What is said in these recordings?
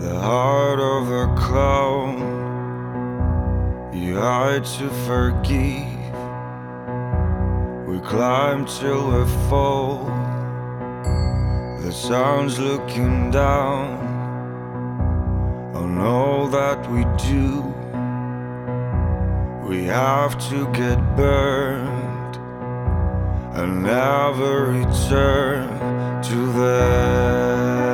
the heart of a clown. You hide to forgive. We climb till we fall. The sun's looking down on all that we do. We have to get burned and never return to this.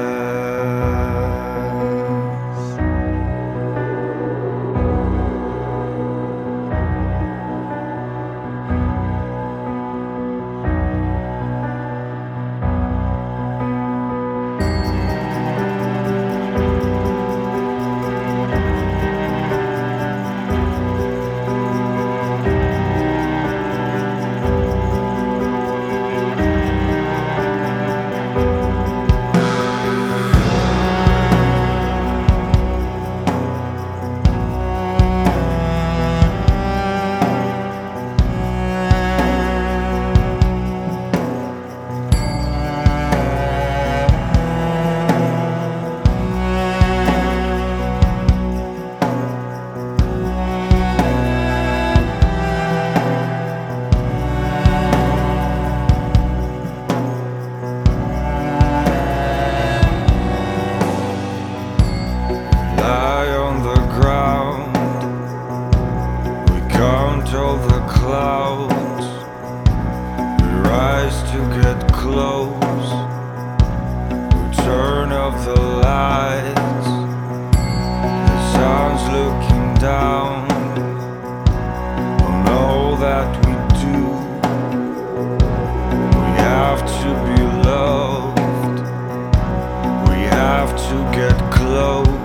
All the clouds, we rise to get close. We turn off the lights. The sun's looking down on all that we do. We have to be loved. We have to get close.